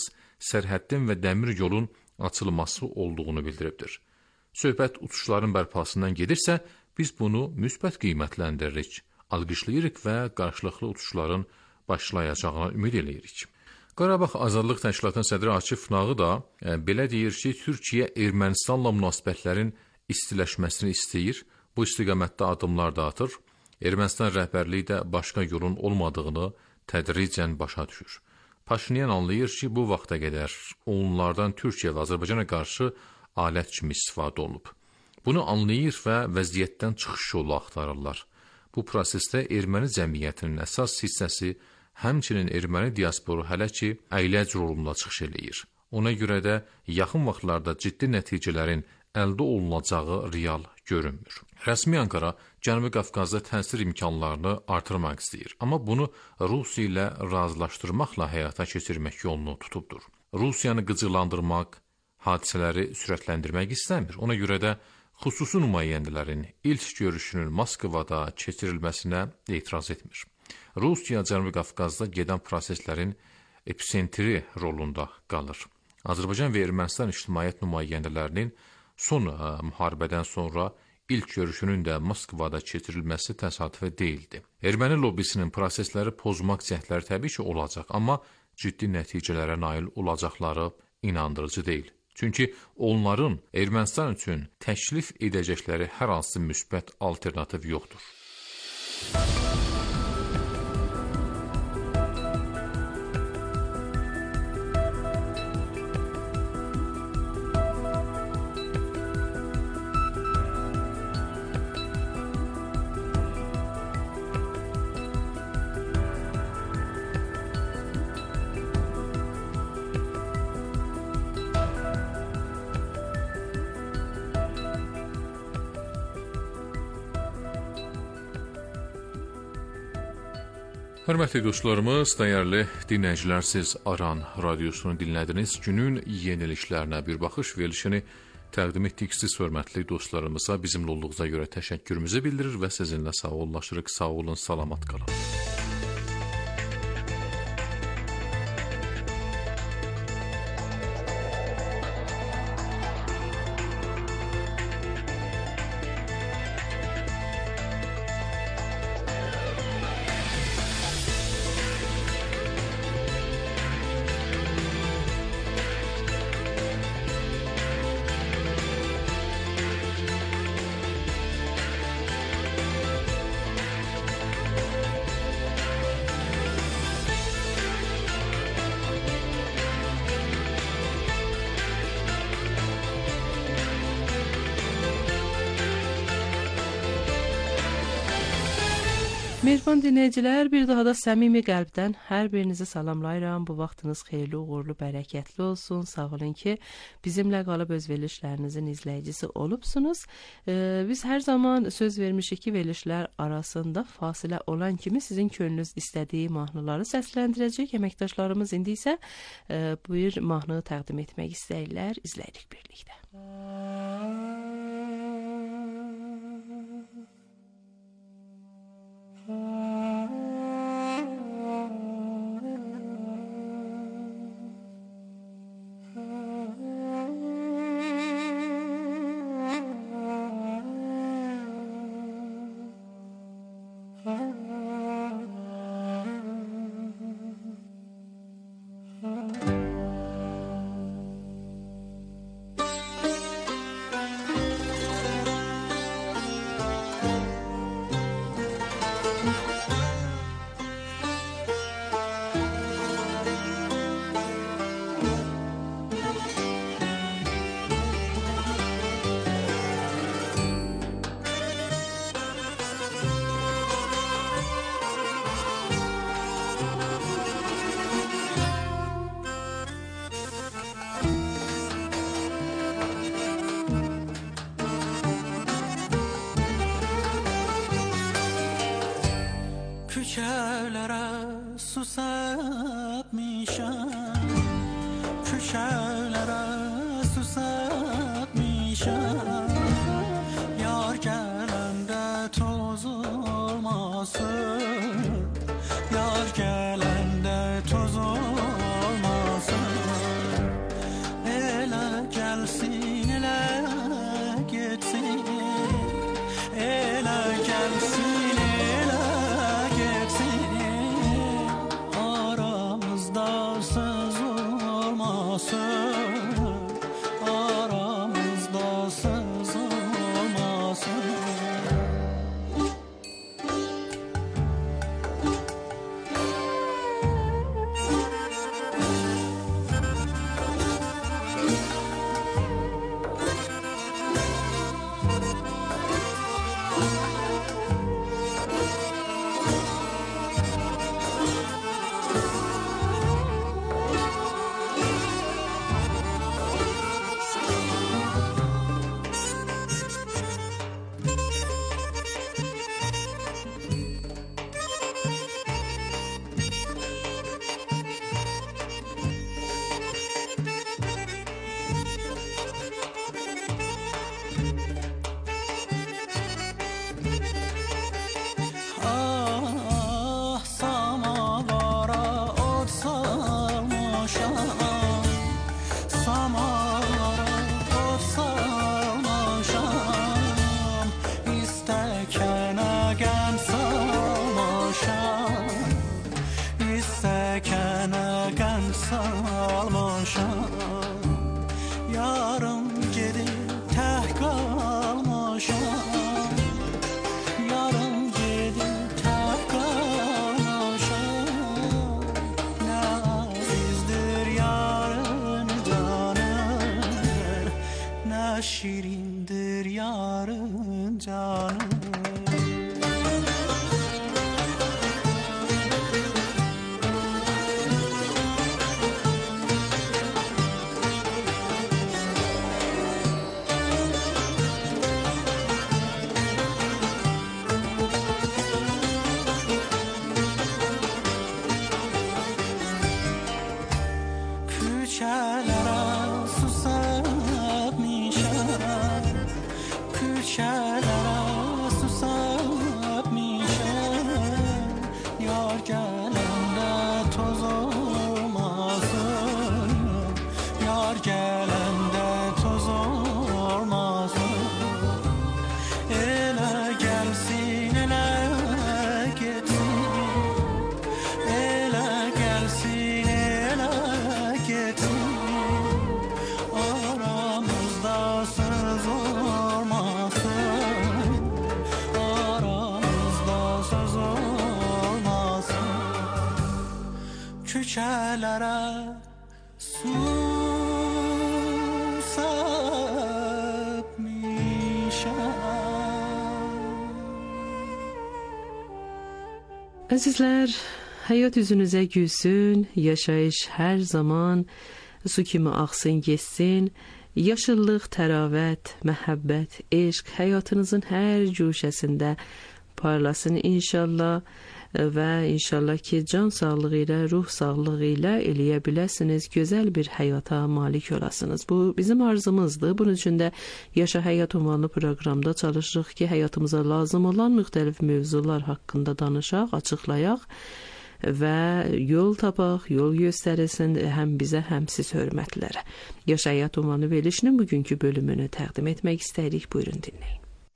sərhəddin və dəmir yolun açılması olduğunu bildiribdir. Söhbət uçuşların bərpasından gedirsə, biz bunu müsbət qiymətləndiririk, alqışlayırıq və qarşılıqlı uçuşların başlayacağına ümid edirik. Qarabağ Azadlıq Təşkilatının sədri Akif Nağı da belə deyir ki, Türkiyə Ermənistanla münasibətlərin istiləşməsini istəyir, bu istiqamətdə addımlar da atır. Ermənistan rəhbərliyi də başqa yolun olmadığını tədricən başa düşür. Paşinyan anlayır ki, bu vaxta qədər onlardan Türkiyə və Azərbaycana qarşı alət kimi istifadə olunub. Bunu anlayır və vəziyyətdən çıxış yolu axtarırlar. Bu prosesdə erməni cəmiyyətinin əsas hissəsi, həmçinin erməni diasporu hələ ki, əyləc rolunda çıxış eləyir. Ona görə də yaxın vaxtlarda ciddi nəticələrin əldə olunacağı real görünmür. Rəsmi Ankara Cənubi Qafqazda təsir imkanlarını artırmaq istəyir, amma bunu Rusiya ilə razılaşdırmaqla həyata keçirmək yolunu tutubdur. Rusiyanı qıcıqlandırmaq, hadisələri sürətləndirmək istəmir. Ona görə də xüsusi nümayəndələrin ilk görüşünün Moskvada keçirilməsinə etiraz etmir. Rusiya Cənubi Qafqazda gedən proseslərin epicentri rolunda qalır. Azərbaycan və Ermənistan ictimaiyyət nümayəndələrinin son müharibədən sonra ilk görüşünün də Moskvada keçirilməsi təsadüfə deyildi. Erməni lobbisinin prosesləri pozmaq cəhdləri təbii ki, olacaq, amma ciddi nəticələrə nail olacaqları inandırıcı deyil. Çünki onların Ermənistan üçün təklif edəcəkləri hər hansı müsbət alternativ yoxdur. Hörmətli dostlarımız, dəyərli dinləyicilər, siz Aran Radiosunu dinlədiniz. Günün yeniliklərinə bir baxış verilişini təqdim etdik. Siz hörmətli dostlarımıza bizimlə olduğunuza görə təşəkkürümüzü bildirir və sizinlə sağollaşırıq. Sağ olun, salamat qalın. Mehriban dinləyicilər, bir daha da səmimi qəlbdən hər birinizi salamlayıram. Bu vaxtınız xeyirli, uğurlu, bərəkətli olsun. Sağ olun ki, bizimlə qalıb öz verilişlərinizin izləyicisi olubsunuz. Biz hər zaman söz vermişik ki, verilişlər arasında fasilə olan kimi sizin könlünüz istədiyi mahnıları səsləndirəcək. Əməkdaşlarımız indi isə bir mahnı təqdim etmək istəyirlər. İzləyirik birlikdə. Köşelere susatmışam, köşelere susatmışam. Yar gelende toz olmasın, yar gelende toz olmasın. şişələrə Əzizlər, həyat üzünüzə gülsün, yaşayış hər zaman su kimi axsın, geçsin. Yaşıllıq, təravət, məhəbbət, eşq həyatınızın hər cuşəsində parlasın inşallah və inşallah ki, can sağlığı ilə, ruh sağlığı ilə eləyə biləsiniz, gözəl bir həyata malik olasınız. Bu bizim arzumuzdur. Bunun üçün də Yaşa Həyat ünvanlı proqramda çalışırıq ki, həyatımıza lazım olan müxtəlif mövzular haqqında danışaq, açıqlayaq və yol tapaq, yol göstərilsin həm bizə, həm siz hörmətlərə. Yaşa Həyat ünvanlı verilişinin bugünkü bölümünü təqdim etmək istəyirik. Buyurun dinləyin.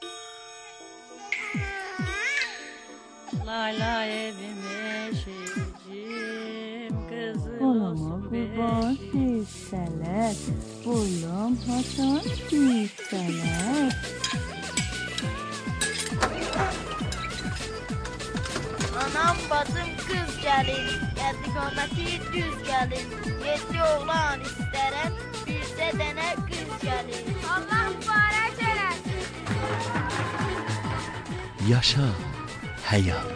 Layla evime şircim kızım olsun kurban hisseler Bullum Hasan hisseler Anam bacım kız gelin Geldi kameti düz gelin Yedi oğlan isterem Bizde dene kız gelin Allah mübarek eylesin Yaşa Həyat.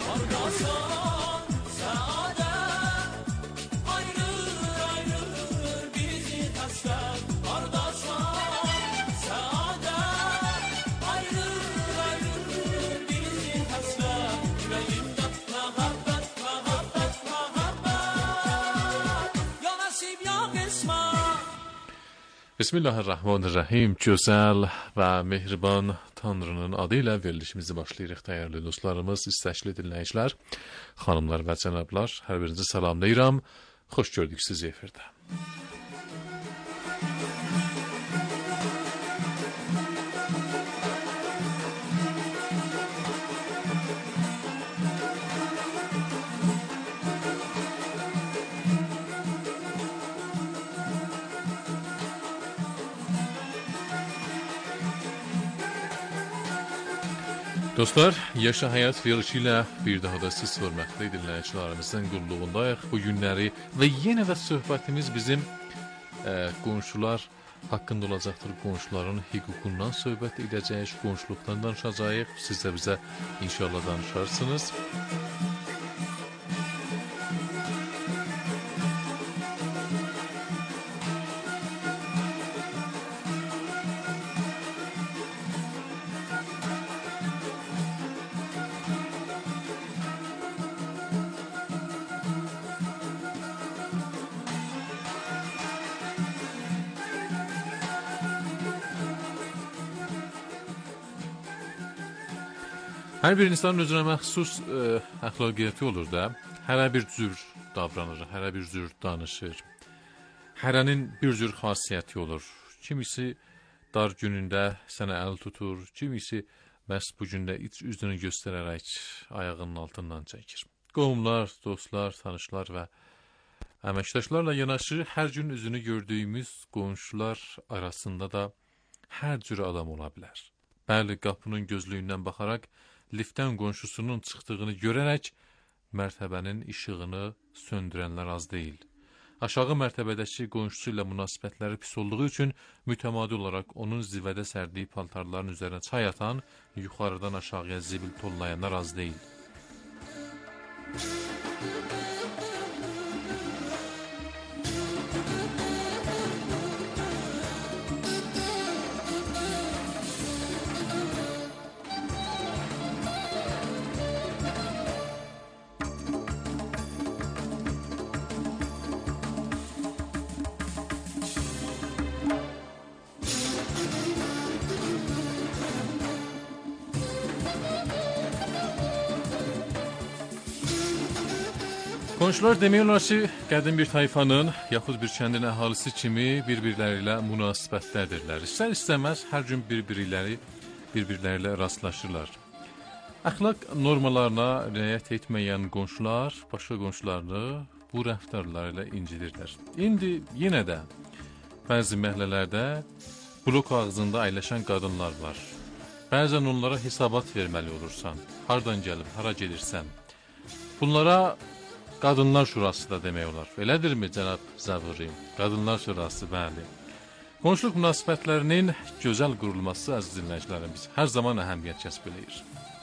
Bismillahirrahmanirrahim. Gözəl və mehriban Tanrının adı ilə verilişimizi başlayırıq, dəyərli dostlarımız, istəkli dinləyicilər, xanımlar və cənablar, hər birinizi salamlayıram. Xoş gördük sizi efirdə. Dostlar, Yaşa Həyat verilişi ilə bir daha da siz hörmətli dinləyicilərimizin qulluğundayıq bu günləri və yenə də söhbətimiz bizim qonşular haqqında olacaqdır. Qonşuların hüququndan söhbət edəcəyik, qonşuluqdan danışacağıq. Siz də bizə inşallah danışarsınız. Hər bir insanın özünə məxsus əxlaqiyyəti olur da, hərə bir cür davranır, hərə bir cür danışır, hərənin bir cür xasiyyəti olur. Kimisi dar günündə sənə əl tutur, kimisi məhz bu gündə iç üzünü göstərərək ayağının altından çəkir. Qohumlar, dostlar, tanışlar və əməkdaşlarla yanaşı hər gün üzünü gördüyümüz qonşular arasında da hər cür adam ola bilər. Bəli, qapının gözlüyündən baxaraq, liftdən qonşusunun çıxdığını görərək mərtəbənin işığını söndürənlər az deyil. Aşağı mərtəbədəki qonşusu ilə münasibətləri pis olduğu üçün mütəmadi olaraq onun zivədə sərdiyi paltarların üzərinə çay atan, yuxarıdan aşağıya zibil tollayanlar az deyil. Qonşular demək olar ki, qədim bir tayfanın, yaxud bir kəndin əhalisi kimi bir-birləri ilə münasibətlədirlər. İstər-istəməz hər gün bir-birləri ilə rastlaşırlar. Əxlaq normalarına riayət etməyən qonşular başqa qonşularını bu rəftarlarıyla incidirlər. İndi yenə də bəzi məhəllələrdə blok ağzında əyləşən qadınlar var. Bəzən onlara hesabat verməli olursan. Hardan gəlib, hara gedirsən? Bunlara Qadınlar Şurası da demək olar. Elədirmi cənab Zavuri? Qadınlar Şurası, bəli. Qonşuluq münasibətlərinin gözəl qurulması, əziz dinləyicilərimiz, hər zaman əhəmiyyət kəsb eləyir.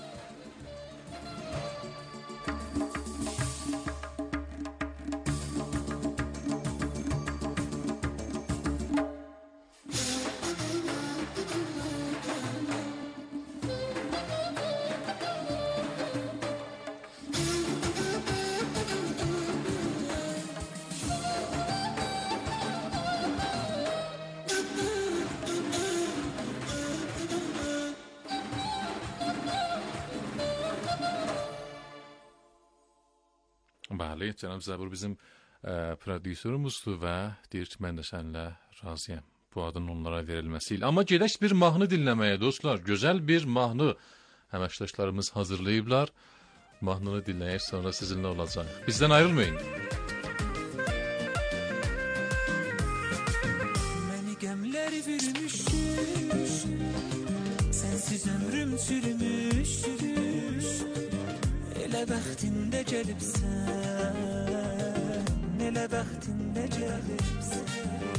Bəli, cənab Zabur bizim prodüserumuzdur və deyir ki, mən də səninlə razıyam bu adın onlara verilməsi ilə. Amma gedək bir mahnı dinləməyə dostlar. Gözəl bir mahnı əməkdaşlarımız hazırlayıblar. Mahnını dinləyək, sonra sizinlə olacaq. Bizdən ayrılmayın. Məni qəmlər bürümüş, sənsiz ömrüm sürmüş. Elə bəxtində gəlibsən, elə bəxtində gəlibsən.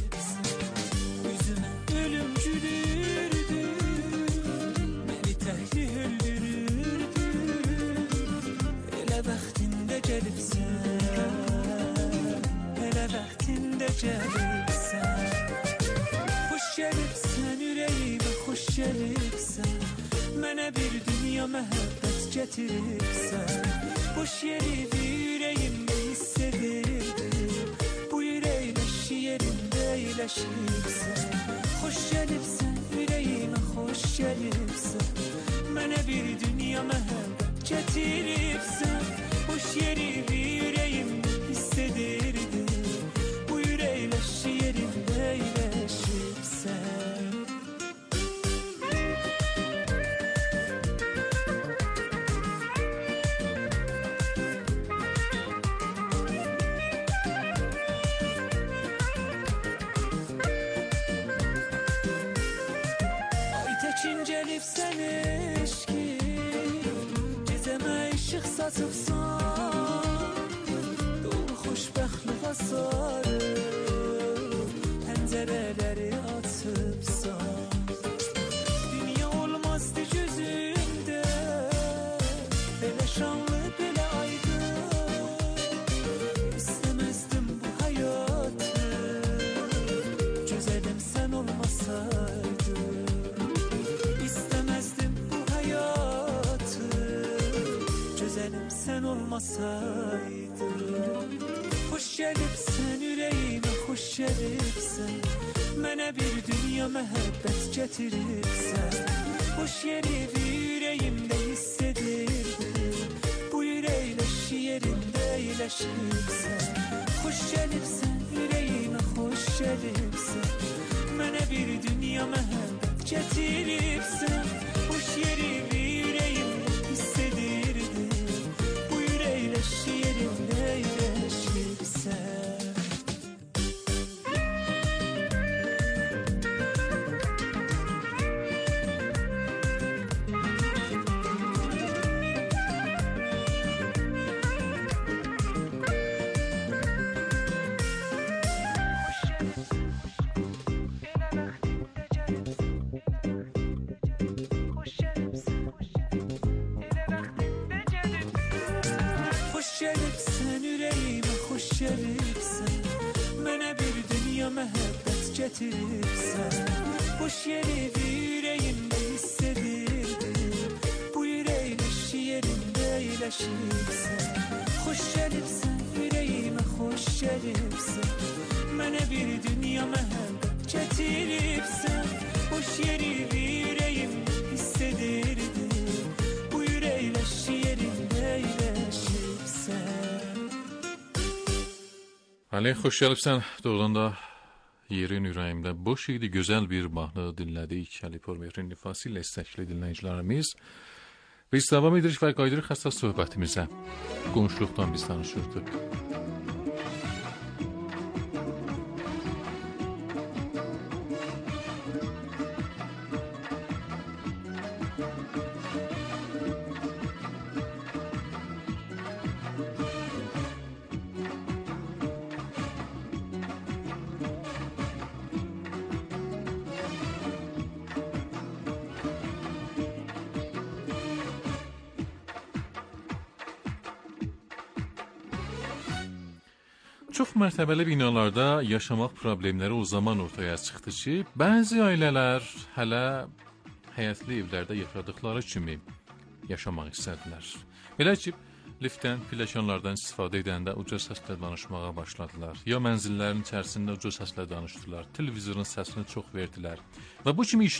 Üzümə ölüm gülürdü, məni təhlik öldürürdü. Elə bəxtində gəlibsən, elə bəxtində gəlibsən. Xoş gəlibsən ürəyimə, xoş gəlibsən. Mənə bir dünya məhəbbət gətiribsən. Boş yeri ürəyimdə hiss edirdim. Bu ürəkləşi yerində iyiləşibsən. Xoş gəlibsən ürəyimə, xoş gəlibsən. Mənə bir dünya məhəbbət gətiribsən. Boş yeri ürəyimdə hiss edirdim. Bu ürəkləşi yerində iyiləşibsən. Sən eşki, gecəmə işıq saçıbsan. Dolu xoşbəxtliğa sarıb, pəncərələri açıbsan. Dünya olmazdı gözümdə, belə şanlı, belə aydın. İstəməzdim bu həyatı, gözəlim sən olmasaydın. Sən olmasaydın. Xoş gəlibsən ürəyimə, xoş gəlibsən. Mənə bir dünya məhəbbət gətiribsən. Boş yeri ürəyimdə hiss edirdim. Bu ürəkləşi yerində iyiləşibsən. Xoş gəlibsən ürəyimə, xoş gəlibsən. Mənə bir dünya məhəbbət gətiribsən. Boş yeri ürəyimdə hiss edirdim. Yerində iyiləşibsən. Gəlibsən, mənə bir dünya məhəbbət gətiribsən. Boş yeri ürəyimdə hiss edirdim. Bu ürəkləşi yerində iyiləşibsən. Xoş gəlibsən ürəyimə, xoş gəlibsən. Mənə bir dünya məhəbbət gətiribsən. Boş yeri ürəyimdə hiss edirdim. Bu ürəkləşi yerində iyiləşibsən. Ali, xoş gəlibsən. Doğrudan da yerin ürəyimdə boş idi. Gözəl bir mahnı dinlədik. Ali Pormerin ifası ilə istəkli dinləyicilərimiz. Biz davam edirik və qayıdırıq həssas söhbətimizə. Qonşuluqdan biz danışırdıq. Çox mərtəbəli binalarda yaşamaq problemləri o zaman ortaya çıxdı ki, bəzi ailələr hələ həyətli evlərdə yaşadıkları kimi yaşamaq istədilər. Belə ki, liftdən, pilləkənlərdən istifadə edəndə uca səslə danışmağa başladılar. Ya mənzillərin içərisində uca səslə danışdılar, televizorun səsini çox verdilər və bu kimi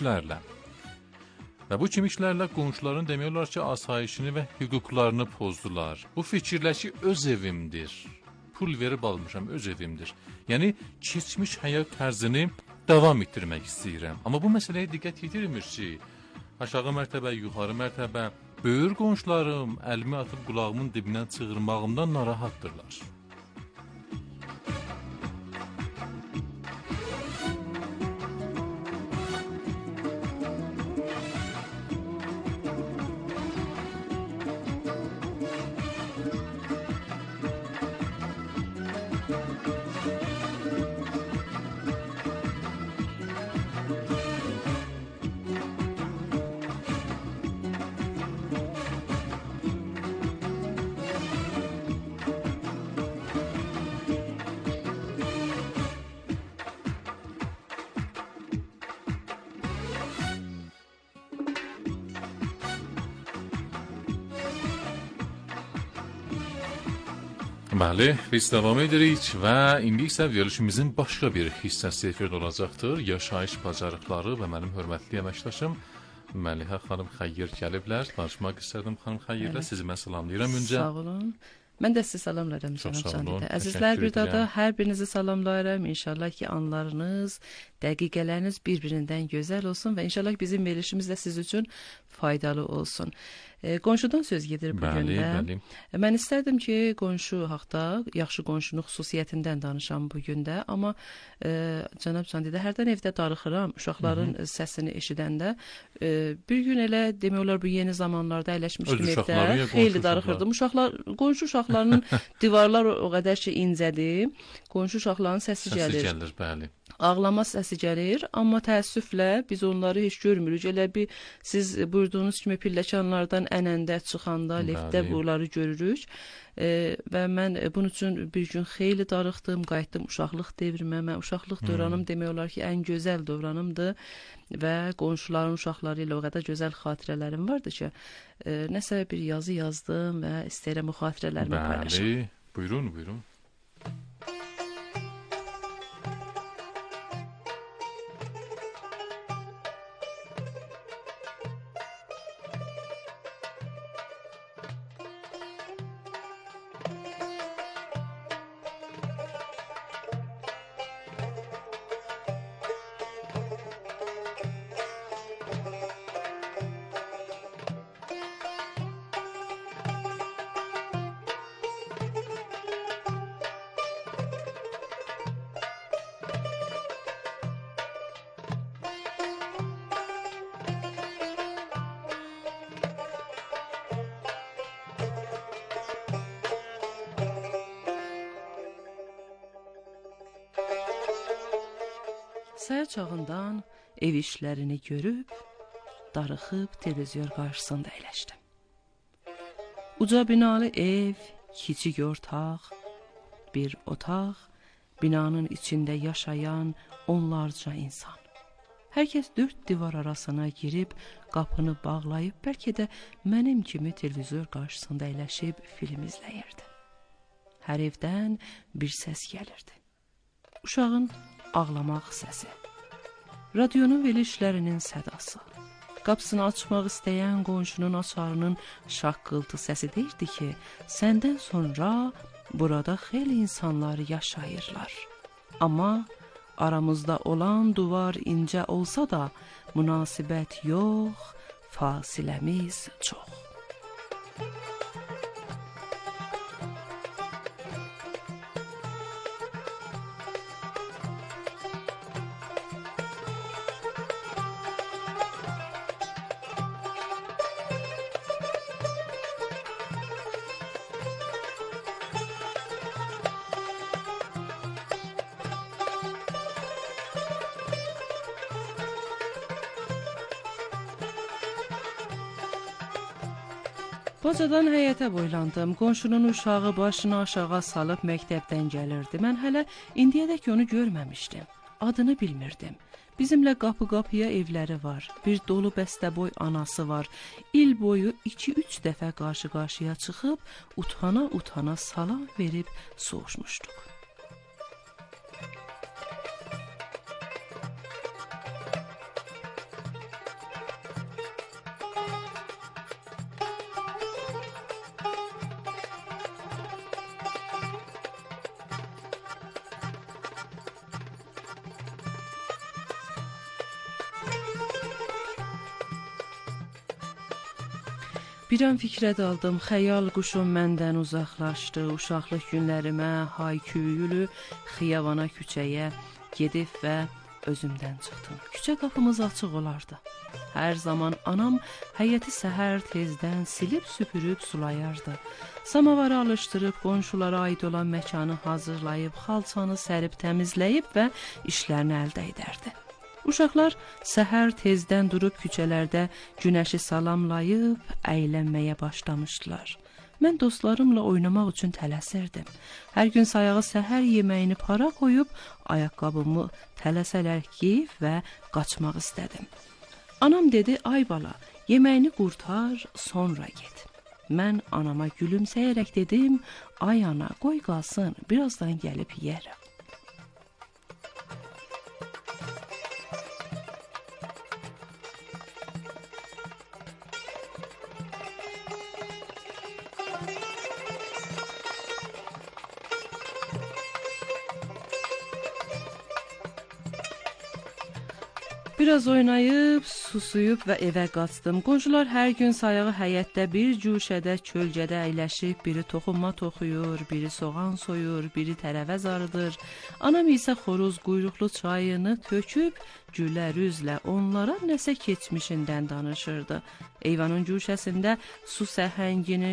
işlərlə qonşuların demək olar ki, asayişini və hüquqlarını pozdular. Bu fikirlə ki, öz evimdir, pul verib almışam, öz evimdir. Yəni, keçmiş həyat tərzini davam etdirmək istəyirəm. Amma bu məsələyə diqqət yetirmir ki, aşağı mərtəbə, yuxarı mərtəbə, böyür qonşularım əlimi atıb qulağımın dibindən çığırmağımdan narahatdırlar. Bəli, biz davam edirik və indi isə verilişimizin başqa bir hissəsi efirdə olacaqdır. Yaşayış bacarıqları və mənim hörmətli əməkdaşım Məlihə xanım Xəyyir gəliblər. Danışmaq istədim xanım Xəyyirlə. Sizi mən salamlayıram öncə. Sağ olun. Mən də sizi salamlayıram cənab Candidə. Əzizlər, bir daha da hər birinizi salamlayıram. İnşallah ki, anlarınız, dəqiqələriniz bir-birindən gözəl olsun və inşallah bizim verilişimiz də siz üçün faydalı olsun. Qonşudan söz gedir bu gündə. Mən istərdim ki, qonşu haqda, yaxşı qonşunun xüsusiyyətindən danışam bu gündə. Amma cənab Candidə, hərdən evdə darıxıram, uşaqların səsini eşidəndə. Bir gün elə demək olar bu yeni zamanlarda əyləşmişdim evdə. Xeyli darıxırdım. Qonşu uşaqlarının divarlar o qədər ki incədir. Qonşu uşaqların səsi gəlir. Səsi gəlir, bəli. Ağlama səsi gəlir, amma təəssüflə biz onları heç görmürük. Elə bir siz buyurduğunuz kimi pilləkənlərdən ənəndə çıxanda, liftdə bunları görürük. Və mən bunun üçün bir gün xeyli darıxdım, qayıtdım uşaqlıq devrimə. Mən uşaqlıq dövranım demək olar ki, ən gözəl dövranımdır və qonşuların uşaqları ilə o qədər gözəl xatirələrim vardı ki, nəsə bir yazı yazdım və istəyirəm o xatirələrimi paylaşım. Bəli, buyurun, buyurun. Səhər çağından ev işlərini görüb, darıxıb televizor qarşısında əyləşdim. Uca binalı ev, kiçik ortaq, bir otaq, binanın içində yaşayan onlarca insan. Hər kəs dörd divar arasına girib, qapını bağlayıb, bəlkə də mənim kimi televizor qarşısında əyləşib film izləyirdi. Hər evdən bir səs gəlirdi. Uşağın ağlamaq səsi, radionun verilişlərinin sədası, qapısını açmaq istəyən qonşunun açarının şaqqıltı səsi deyirdi ki, səndən sonra burada xeyli insanlar yaşayırlar. Amma aramızda olan duvar incə olsa da, münasibət yox, fasiləmiz çox. Bacadan həyətə boylandım. Qonşunun uşağı başını aşağı salıb məktəbdən gəlirdi. Mən hələ indiyədək onu görməmişdim. Adını bilmirdim. Bizimlə qapı-qapıya evləri var. Bir dolu bəstəboy anası var. İl boyu 2-3 dəfə qarşı-qarşıya çıxıb, utana-utana salam verib soğuşmuşduq. Bir an fikrə daldım, xəyal quşum məndən uzaqlaşdı. Uşaqlıq günlərimə hay-küyülü xiyavana küçəyə gedib və özümdən çıxdım. Küçə qapımız açıq olardı. Hər zaman anam həyəti səhər tezdən silib süpürüb sulayardı. Samavarı alışdırıb qonşulara aid olan məkanı hazırlayıb, xalçanı sərib təmizləyib və işlərini əldə edərdi. Uşaqlar səhər tezdən durub küçələrdə günəşi salamlayıb, əylənməyə başlamışdılar. Mən dostlarımla oynamaq üçün tələsirdim. Hər gün sayağı səhər yeməyini para qoyub, ayaqqabımı tələsələrək geyib və qaçmaq istədim. Anam dedi, ay bala, yeməyini qurtar, sonra get. Mən anama gülümsəyərək dedim, ay ana, qoy qalsın, birazdan gəlib yeyərəm. Biraz oynayıb, susuyub və evə qaçdım. Qonşular hər gün sayağı həyətdə bir cuşədə çölcədə əyləşib, biri toxunma toxuyur, biri soğan soyur, biri tərəvəz arıdır. Anam isə xoruz quyruqlu çayını töküb, gülərüzlə onlara nəsə keçmişindən danışırdı. Eyvanın cuşəsində su səhəngini